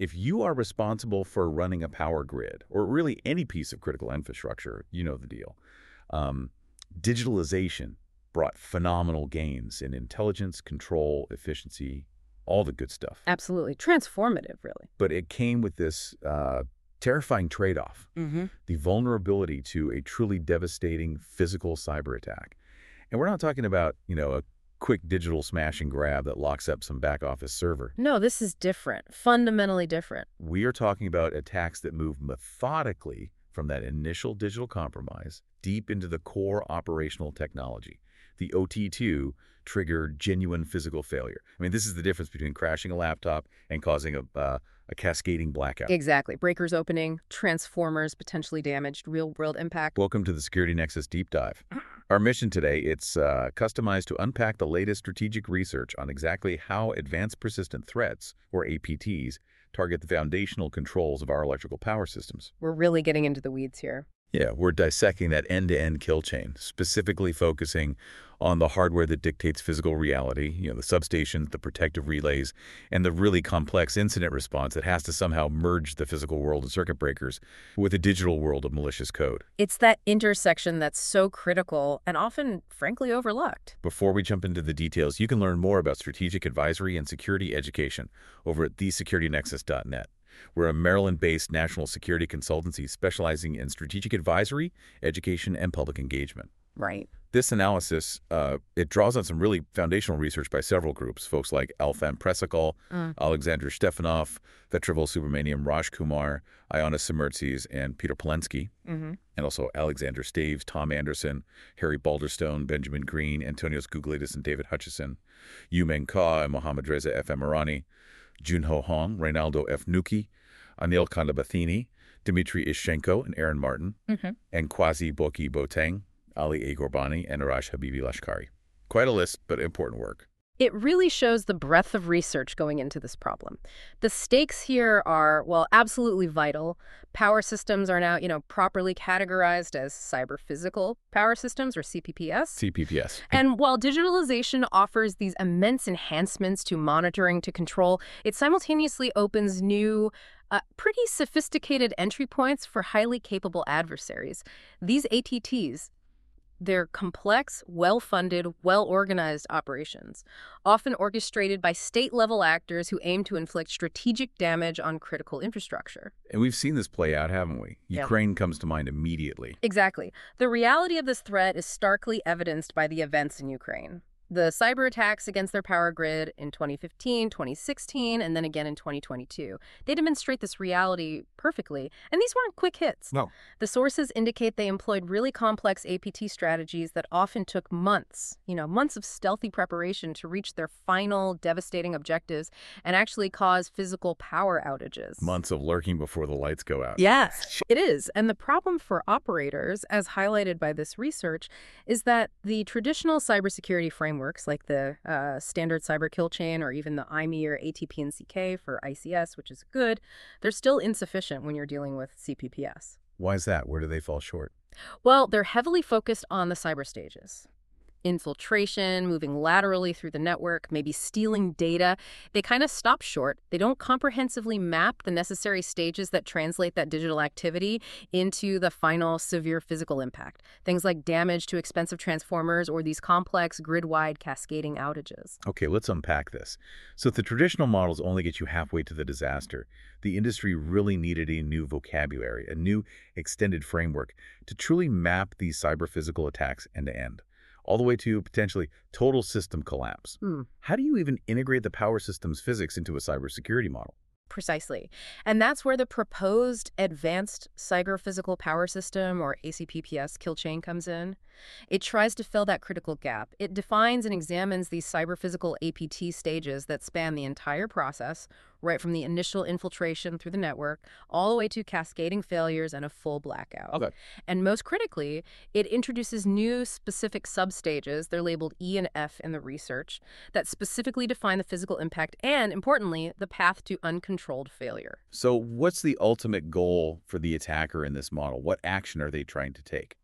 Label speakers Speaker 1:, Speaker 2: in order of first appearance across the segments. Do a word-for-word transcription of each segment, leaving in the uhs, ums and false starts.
Speaker 1: If you are responsible for running a power grid, or really any piece of critical infrastructure, you know the deal. Um, digitalization brought phenomenal gains in intelligence, control, efficiency, all the good stuff.
Speaker 2: Absolutely. Transformative, really.
Speaker 1: But it came with this uh, terrifying trade-off,
Speaker 2: Mm-hmm.
Speaker 1: the vulnerability to a truly devastating physical cyber attack. And we're not talking about, you know, a quick digital smash and grab that locks up some back office server.
Speaker 2: No, this is different, fundamentally different.
Speaker 1: We are talking about attacks that move methodically from that initial digital compromise deep into the core operational technology. The O T two triggered genuine physical failure. I mean, this is the difference between crashing a laptop and causing a, uh, a cascading blackout.
Speaker 2: Exactly. Breakers opening, transformers potentially damaged, real-world impact.
Speaker 1: Welcome to the Security Nexus Deep Dive. Our mission today, it's uh, customized to unpack the latest strategic research on exactly how advanced persistent threats, or A P Ts, target the foundational controls of our electrical power systems.
Speaker 2: We're really getting into the weeds here.
Speaker 1: Yeah, we're dissecting that end-to-end kill chain, specifically focusing on the hardware that dictates physical reality, you know, the substations, the protective relays, and the really complex incident response that has to somehow merge the physical world of circuit breakers with a digital world of malicious code.
Speaker 2: It's that intersection that's so critical and often, frankly, overlooked.
Speaker 1: Before we jump into the details, you can learn more about strategic advisory and security education over at the security nexus dot net. We're a Maryland-based national security consultancy specializing in strategic advisory, education, and public engagement.
Speaker 2: Right.
Speaker 1: This analysis, uh, it draws on some really foundational research by several groups, folks like Alfan Presikal,
Speaker 2: Mm.
Speaker 1: Alexander Stefanov, Vetrival Subramaniam, Raj Kumar, Iona Simertzis, and Peter Polensky,
Speaker 2: Mm-hmm.
Speaker 1: and also Alexander Staves, Tom Anderson, Harry Balderstone, Benjamin Green, Antonios Gouglidis, and David Hutchison, Yumeng Ka and Mohammad Reza F. Emirani, Junho Hong, Reynaldo F. Nuki, Anil Kandabathini, Dmitry Ishchenko and Aaron Martin,
Speaker 2: Mm-hmm.
Speaker 1: and Quasi Boki Boteng, Ali A. Gorbani, and Arash Habibi Lashkari. Quite a list, but important work.
Speaker 2: It really shows the breadth of research going into this problem. The stakes here are, well, absolutely vital. Power systems are now, you know, properly categorized as cyber-physical power systems, or C P P S.
Speaker 1: C P P S.
Speaker 2: And while digitalization offers these immense enhancements to monitoring to control, it simultaneously opens new, uh, pretty sophisticated entry points for highly capable adversaries. These A T Ts, they're complex, well-funded, well-organized operations, often orchestrated by state-level actors who aim to inflict strategic damage on critical infrastructure.
Speaker 1: And we've seen this play out, haven't we?
Speaker 2: Yeah.
Speaker 1: Ukraine comes to mind immediately.
Speaker 2: Exactly. The reality of this threat is starkly evidenced by the events in Ukraine. The cyber attacks against their power grid in twenty fifteen, twenty sixteen, and then again in twenty twenty-two. They demonstrate this reality perfectly, and these weren't quick hits.
Speaker 1: No.
Speaker 2: The sources indicate they employed really complex A P T strategies that often took months, you know, months of stealthy preparation to reach their final devastating objectives and actually cause physical power outages.
Speaker 1: Months of lurking before the lights go out.
Speaker 2: Yes, it is. And the problem for operators, as highlighted by this research, is that the traditional cybersecurity frameworks like the uh, standard cyber kill chain or even the I M E or A T P and C K for I C S, which is good, they're still insufficient when you're dealing with C P P S.
Speaker 1: Why is that? Where do they fall short?
Speaker 2: Well, they're heavily focused on the cyber stages. Infiltration, moving laterally through the network, maybe stealing data. They kind of stop short. They don't comprehensively map the necessary stages that translate that digital activity into the final severe physical impact. Things like damage to expensive transformers or these complex grid-wide cascading outages.
Speaker 1: Okay, let's unpack this. So if the traditional models only get you halfway to the disaster, the industry really needed a new vocabulary, a new extended framework to truly map these cyber-physical attacks end-to-end, all the way to potentially total system collapse.
Speaker 2: Hmm.
Speaker 1: How do you even integrate the power system's physics into a cybersecurity model?
Speaker 2: Precisely. And that's where the proposed Advanced Cyber-Physical Power System, or A C P P S, kill chain comes in. It tries to fill that critical gap. It defines and examines these cyber-physical A P T stages that span the entire process, right from the initial infiltration through the network, all the way to cascading failures and a full blackout.
Speaker 1: Okay.
Speaker 2: And most critically, it introduces new specific substages, they're labeled E and F in the research, that specifically define the physical impact and, importantly, the path to uncontrolled failure.
Speaker 1: So what's the ultimate goal for the attacker in this model? What action are they trying to take?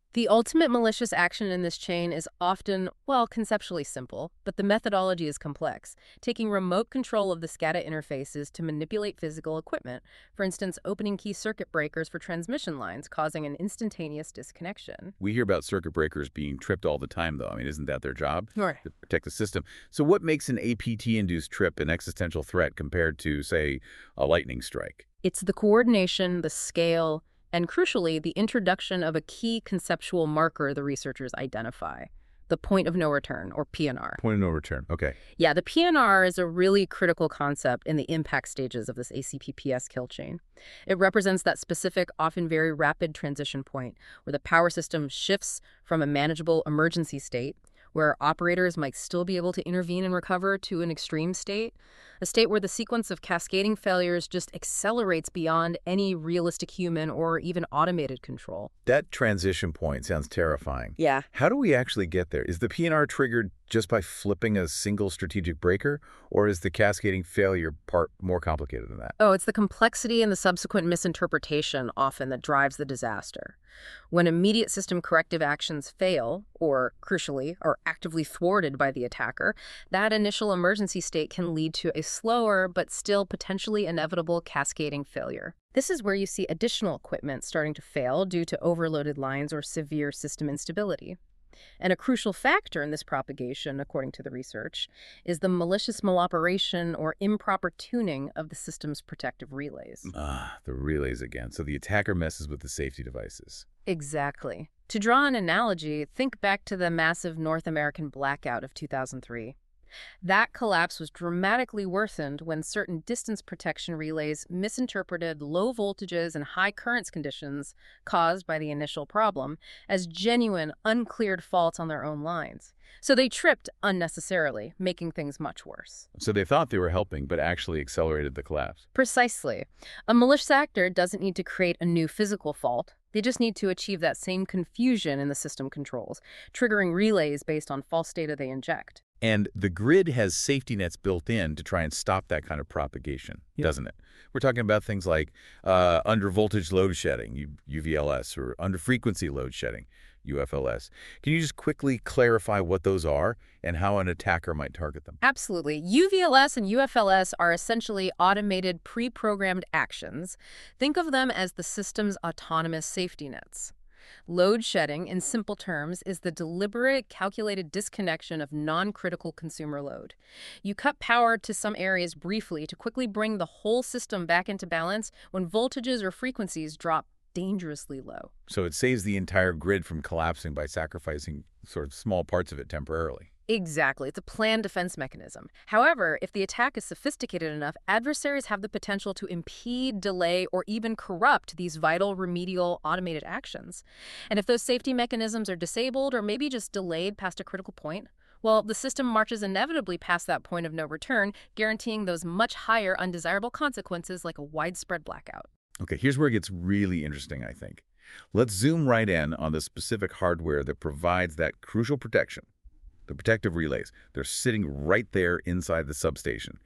Speaker 2: The ultimate malicious action in this chain is often, well, conceptually simple, but the methodology is complex, taking remote control of the SCADA interfaces to manipulate physical equipment, for instance, opening key circuit breakers for transmission lines, causing an instantaneous disconnection.
Speaker 1: We hear about circuit breakers being tripped all the time, though. I mean, isn't that their job?
Speaker 2: Right.
Speaker 1: To protect the system. So what makes an A P T-induced trip an existential threat compared to, say, a lightning strike?
Speaker 2: It's the coordination, the scale, and crucially, the introduction of a key conceptual marker the researchers identify, the point of no return, or P N R.
Speaker 1: Point of no return. Okay.
Speaker 2: Yeah, the P N R is a really critical concept in the impact stages of this A C P P S kill chain. It represents that specific, often very rapid transition point where the power system shifts from a manageable emergency state, where operators might still be able to intervene and recover, to an extreme state, a state where the sequence of cascading failures just accelerates beyond any realistic human or even automated control.
Speaker 1: That transition point sounds terrifying.
Speaker 2: Yeah.
Speaker 1: How do we actually get there? Is the P N R triggered just by flipping a single strategic breaker, or is the cascading failure part more complicated than that?
Speaker 2: Oh, it's the complexity and the subsequent misinterpretation often that drives the disaster. When immediate system corrective actions fail, or, crucially, are actively thwarted by the attacker, that initial emergency state can lead to a slower but still potentially inevitable cascading failure. This is where you see additional equipment starting to fail due to overloaded lines or severe system instability. And a crucial factor in this propagation, according to the research, is the malicious maloperation or improper tuning of the system's protective relays.
Speaker 1: Ah, the relays again. So the attacker messes with the safety devices.
Speaker 2: Exactly. To draw an analogy, think back to the massive North American blackout of two thousand three. That collapse was dramatically worsened when certain distance protection relays misinterpreted low voltages and high currents conditions caused by the initial problem as genuine, uncleared faults on their own lines. So they tripped unnecessarily, making things much worse.
Speaker 1: So they thought they were helping, but actually accelerated the collapse.
Speaker 2: Precisely. A malicious actor doesn't need to create a new physical fault. They just need to achieve that same confusion in the system controls, triggering relays based on false data they inject.
Speaker 1: And the grid has safety nets built in to try and stop that kind of propagation, yeah. doesn't it? We're talking about things like uh, under-voltage load shedding, U V L S, or under-frequency load shedding, U F L S. Can you just quickly clarify what those are and how an attacker might target them?
Speaker 2: Absolutely. U V L S and U F L S are essentially automated, pre-programmed actions. Think of them as the system's autonomous safety nets. Load shedding, in simple terms, is the deliberate, calculated disconnection of non-critical consumer load. You cut power to some areas briefly to quickly bring the whole system back into balance when voltages or frequencies drop dangerously low.
Speaker 1: So it saves the entire grid from collapsing by sacrificing sort of small parts of it temporarily.
Speaker 2: Exactly. It's a planned defense mechanism. However, if the attack is sophisticated enough, adversaries have the potential to impede, delay, or even corrupt these vital remedial automated actions. And if those safety mechanisms are disabled or maybe just delayed past a critical point, well, the system marches inevitably past that point of no return, guaranteeing those much higher undesirable consequences like a widespread blackout.
Speaker 1: Okay, here's where it gets really interesting, I think. Let's zoom right in on the specific hardware that provides that crucial protection. The protective relays. They're sitting right there inside the substation.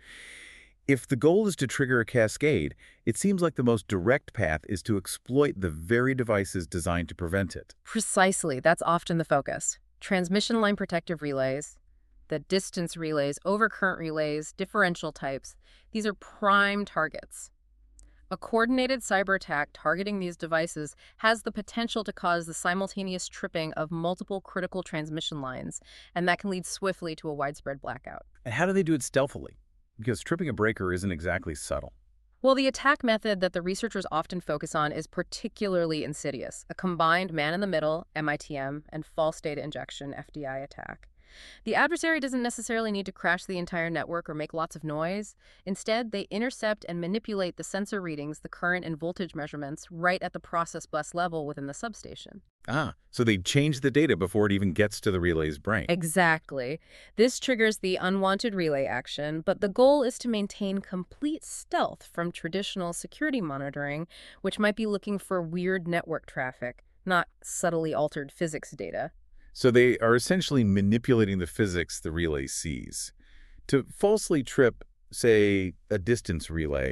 Speaker 1: If the goal is to trigger a cascade, it seems like the most direct path is to exploit the very devices designed to prevent it.
Speaker 2: Precisely. That's often the focus. Transmission line protective relays, the distance relays, overcurrent relays, differential types. These are prime targets. A coordinated cyber attack targeting these devices has the potential to cause the simultaneous tripping of multiple critical transmission lines, and that can lead swiftly to a widespread blackout.
Speaker 1: And how do they do it stealthily? Because tripping a breaker isn't exactly subtle.
Speaker 2: Well, the attack method that the researchers often focus on is particularly insidious, a combined man-in-the-middle, M I T M, and false data injection, F D I, attack. The adversary doesn't necessarily need to crash the entire network or make lots of noise. Instead, they intercept and manipulate the sensor readings, the current and voltage measurements, right at the process bus level within the substation.
Speaker 1: Ah, so they change the data before it even gets to the relay's brain.
Speaker 2: Exactly. This triggers the unwanted relay action, but the goal is to maintain complete stealth from traditional security monitoring, which might be looking for weird network traffic, not subtly altered physics data.
Speaker 1: So they are essentially manipulating the physics the relay sees. To falsely trip, say, a distance relay,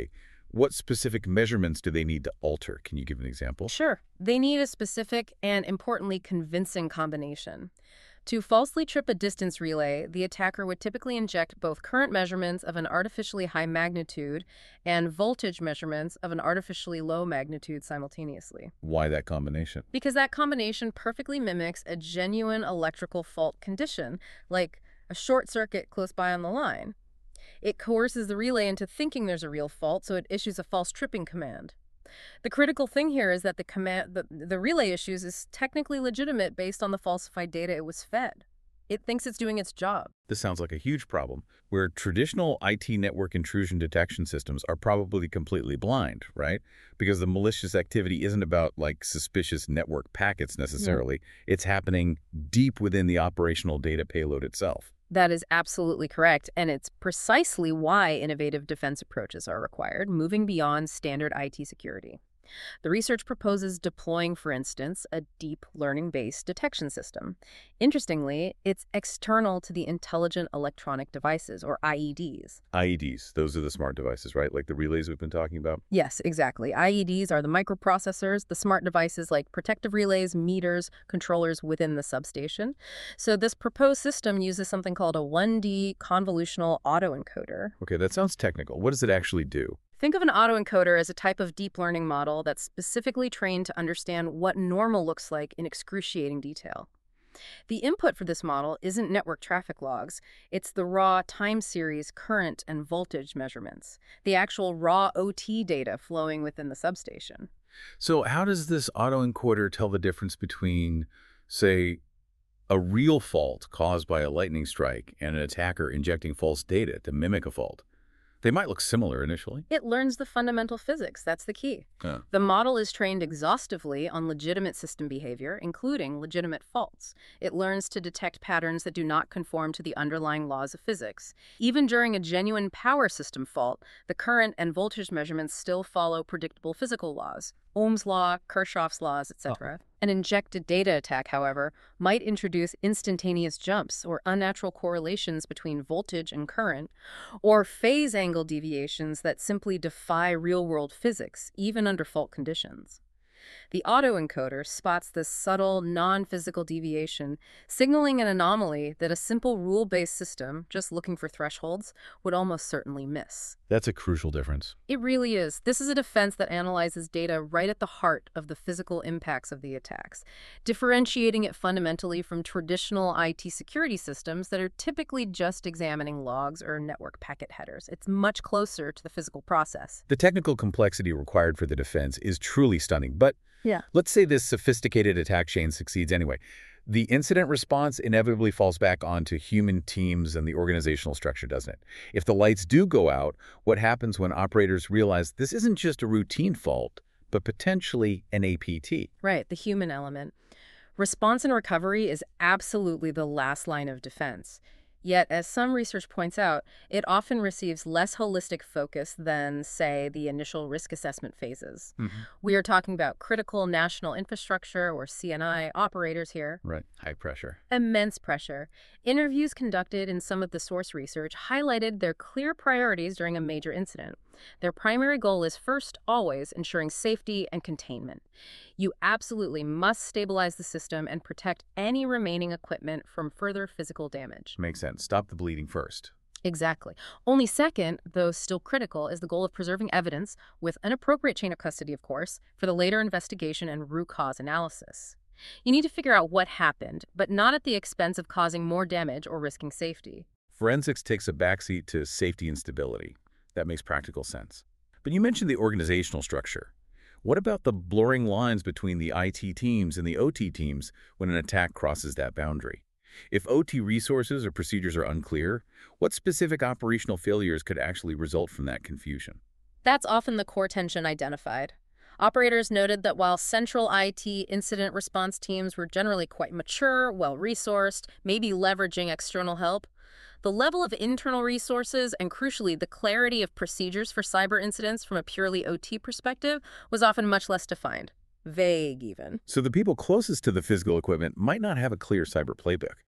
Speaker 1: What specific measurements do they need to alter? Can you give an example?
Speaker 2: Sure, they need a specific and, importantly, convincing combination. To falsely trip a distance relay, the attacker would typically inject both current measurements of an artificially high magnitude and voltage measurements of an artificially low magnitude simultaneously.
Speaker 1: Why that combination?
Speaker 2: Because that combination perfectly mimics a genuine electrical fault condition, like a short circuit close by on the line. It coerces the relay into thinking there's a real fault, so it issues a false tripping command. The critical thing here is that the command, the, the relay issues is technically legitimate based on the falsified data it was fed. It thinks it's doing its job.
Speaker 1: This sounds like a huge problem, where traditional I T network intrusion detection systems are probably completely blind, right? Because the malicious activity isn't about, like, suspicious network packets necessarily. Yeah. It's happening deep within the operational data payload itself.
Speaker 2: That is absolutely correct, and it's precisely why innovative defense approaches are required, moving beyond standard I T security. The research proposes deploying, for instance, a deep learning-based detection system. Interestingly, it's external to the Intelligent Electronic Devices, or I E Ds.
Speaker 1: I E Ds, those are the smart devices, right? Like the relays we've been talking about?
Speaker 2: Yes, exactly. I E Ds are the microprocessors, the smart devices like protective relays, meters, controllers within the substation. So this proposed system uses something called a one D convolutional autoencoder.
Speaker 1: Okay, that sounds technical. What does it actually do?
Speaker 2: Think of an autoencoder as a type of deep learning model that's specifically trained to understand what normal looks like in excruciating detail. The input for this model isn't network traffic logs. It's the raw time series current and voltage measurements, the actual raw O T data flowing within the substation.
Speaker 1: So how does this autoencoder tell the difference between, say, a real fault caused by a lightning strike and an attacker injecting false data to mimic a fault? They might look similar initially.
Speaker 2: It learns the fundamental physics. That's the key.
Speaker 1: Uh.
Speaker 2: The model is trained exhaustively on legitimate system behavior, including legitimate faults. It learns to detect patterns that do not conform to the underlying laws of physics. Even during a genuine power system fault, the current and voltage measurements still follow predictable physical laws. Ohm's law, Kirchhoff's laws, et cetera. Oh. An injected data attack, however, might introduce instantaneous jumps or unnatural correlations between voltage and current, or phase angle deviations that simply defy real-world physics, even under fault conditions. The autoencoder spots this subtle, non-physical deviation, signaling an anomaly that a simple rule-based system, just looking for thresholds, would almost certainly miss.
Speaker 1: That's a crucial difference.
Speaker 2: It really is. This is a defense that analyzes data right at the heart of the physical impacts of the attacks, differentiating it fundamentally from traditional I T security systems that are typically just examining logs or network packet headers. It's much closer to the physical process.
Speaker 1: The technical complexity required for the defense is truly stunning, but
Speaker 2: yeah.
Speaker 1: Let's say this sophisticated attack chain succeeds anyway. The incident response inevitably falls back onto human teams and the organizational structure, doesn't it? If the lights do go out, what happens when operators realize this isn't just a routine fault, but potentially an A P T?
Speaker 2: Right, the human element. Response and recovery is absolutely the last line of defense. Yet, as some research points out, it often receives less holistic focus than, say, the initial risk assessment phases.
Speaker 1: Mm-hmm.
Speaker 2: We are talking about critical national infrastructure, or C N I, operators here.
Speaker 1: Right, high pressure.
Speaker 2: Immense pressure. Interviews conducted in some of the source research highlighted their clear priorities during a major incident. Their primary goal is first, always, ensuring safety and containment. You absolutely must stabilize the system and protect any remaining equipment from further physical damage.
Speaker 1: Makes sense. Stop the bleeding first.
Speaker 2: Exactly. Only second, though still critical, is the goal of preserving evidence, with an appropriate chain of custody, of course, for the later investigation and root cause analysis. You need to figure out what happened, but not at the expense of causing more damage or risking safety.
Speaker 1: Forensics takes a backseat to safety and stability. That makes practical sense. But you mentioned the organizational structure. What about the blurring lines between the I T teams and the O T teams when an attack crosses that boundary? If O T resources or procedures are unclear, what specific operational failures could actually result from that confusion?
Speaker 2: That's often the core tension identified. Operators noted that while central I T incident response teams were generally quite mature, well-resourced, maybe leveraging external help, the level of internal resources and, crucially, the clarity of procedures for cyber incidents from a purely O T perspective was often much less defined. Vague, even.
Speaker 1: So the people closest to the physical equipment might not have a clear cyber playbook.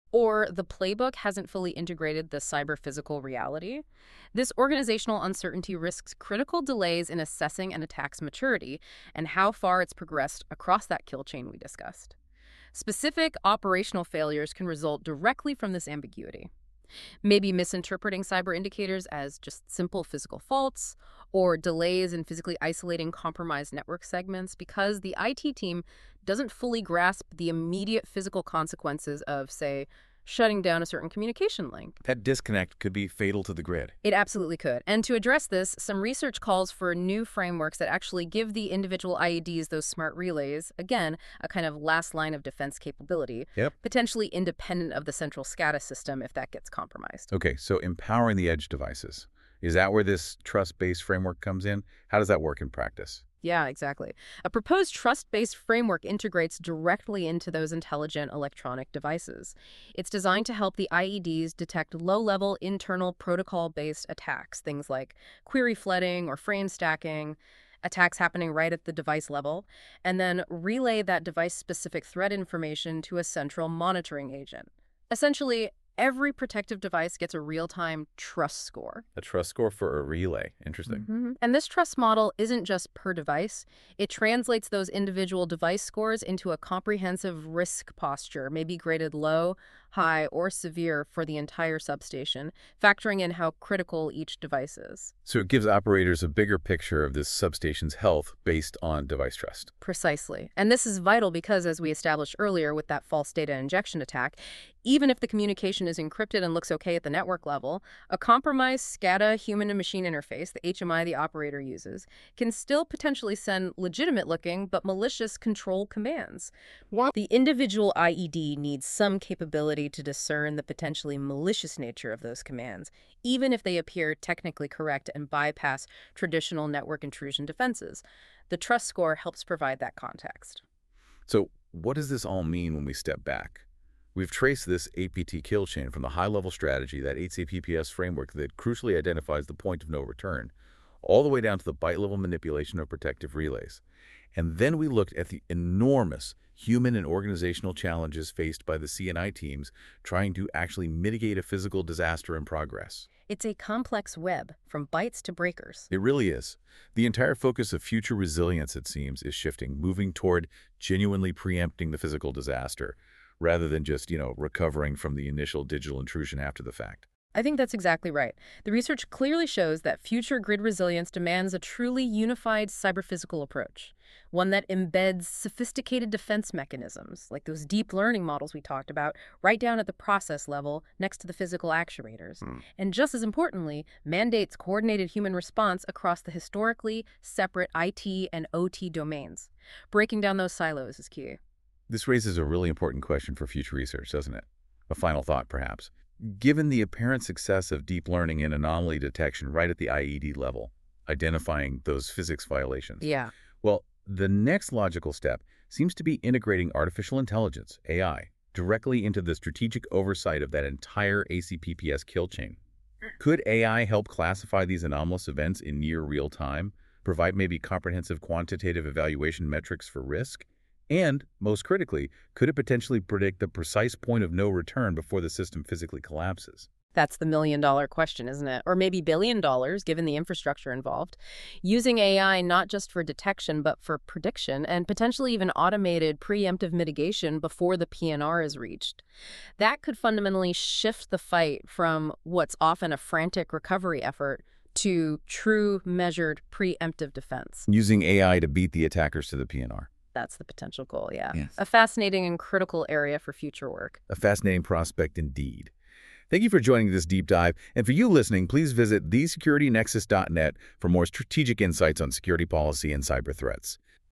Speaker 2: or the playbook hasn't fully integrated the cyber-physical reality. This organizational uncertainty risks critical delays in assessing an attack's maturity and how far it's progressed across that kill chain we discussed. Specific operational failures can result directly from this ambiguity. Maybe misinterpreting cyber indicators as just simple physical faults, or delays in physically isolating compromised network segments because the I T team doesn't fully grasp the immediate physical consequences of, say, shutting down a certain communication link.
Speaker 1: That disconnect could be fatal to the grid.
Speaker 2: It absolutely could. And to address this, some research calls for new frameworks that actually give the individual I E Ds those smart relays, again, a kind of last line of defense capability,
Speaker 1: Yep.
Speaker 2: potentially independent of the central SCADA system if that gets compromised.
Speaker 1: Okay, so empowering the edge devices. Is that where this trust-based framework comes in? How does that work in practice?
Speaker 2: Yeah, exactly. A proposed trust-based framework integrates directly into those intelligent electronic devices. It's designed to help the I E Ds detect low-level internal protocol-based attacks, things like query flooding or frame stacking, attacks happening right at the device level, and then relay that device-specific threat information to a central monitoring agent. Essentially, every protective device gets a real-time trust score.
Speaker 1: A trust score for a relay. Interesting.
Speaker 2: Mhm. And this trust model isn't just per device. It translates those individual device scores into a comprehensive risk posture, maybe graded low, high, or severe for the entire substation, factoring in how critical each device is.
Speaker 1: So it gives operators a bigger picture of this substation's health based on device trust.
Speaker 2: Precisely. And this is vital because, as we established earlier with that false data injection attack, even if the communication is encrypted and looks okay at the network level, a compromised SCADA human-to-machine interface, the H M I the operator uses, can still potentially send legitimate-looking but malicious control commands. While the individual I E D needs some capability to discern the potentially malicious nature of those commands, even if they appear technically correct and bypass traditional network intrusion defenses. The trust score helps provide that context.
Speaker 1: So what does this all mean when we step back? We've traced this A P T kill chain from the high-level strategy, that eight C P P S framework that crucially identifies the point of no return, all the way down to the byte-level manipulation of protective relays. And then we looked at the enormous human and organizational challenges faced by the C and I teams trying to actually mitigate a physical disaster in progress.
Speaker 2: It's a complex web, from bytes to breakers.
Speaker 1: It really is. The entire focus of future resilience, it seems, is shifting, moving toward genuinely preempting the physical disaster, rather than just, you know, recovering from the initial digital intrusion after the fact.
Speaker 2: I think that's exactly right. The research clearly shows that future grid resilience demands a truly unified cyber-physical approach, one that embeds sophisticated defense mechanisms, like those deep learning models we talked about, right down at the process level next to the physical actuators.
Speaker 1: Hmm.
Speaker 2: And just as importantly, mandates coordinated human response across the historically separate I T and O T domains. Breaking down those silos is key.
Speaker 1: This raises a really important question for future research, doesn't it? A final thought, perhaps. Given the apparent success of deep learning and anomaly detection right at the I E D level, identifying those physics violations,
Speaker 2: Yeah.
Speaker 1: well, the next logical step seems to be integrating artificial intelligence, A I, directly into the strategic oversight of that entire A C P P S kill chain. Could A I help classify these anomalous events in near real time, provide maybe comprehensive quantitative evaluation metrics for risk? And, most critically, could it potentially predict the precise point of no return before the system physically collapses?
Speaker 2: That's the million-dollar question, isn't it? Or maybe billion dollars, given the infrastructure involved. Using A I not just for detection, but for prediction, and potentially even automated preemptive mitigation before the P N R is reached. That could fundamentally shift the fight from what's often a frantic recovery effort to true, measured, preemptive defense.
Speaker 1: Using A I to beat the attackers to the P N R.
Speaker 2: That's the potential goal, yeah.
Speaker 1: Yes.
Speaker 2: A fascinating and critical area for future work.
Speaker 1: A fascinating prospect indeed. Thank you for joining this deep dive. And for you listening, please visit the security nexus dot net for more strategic insights on security policy and cyber threats.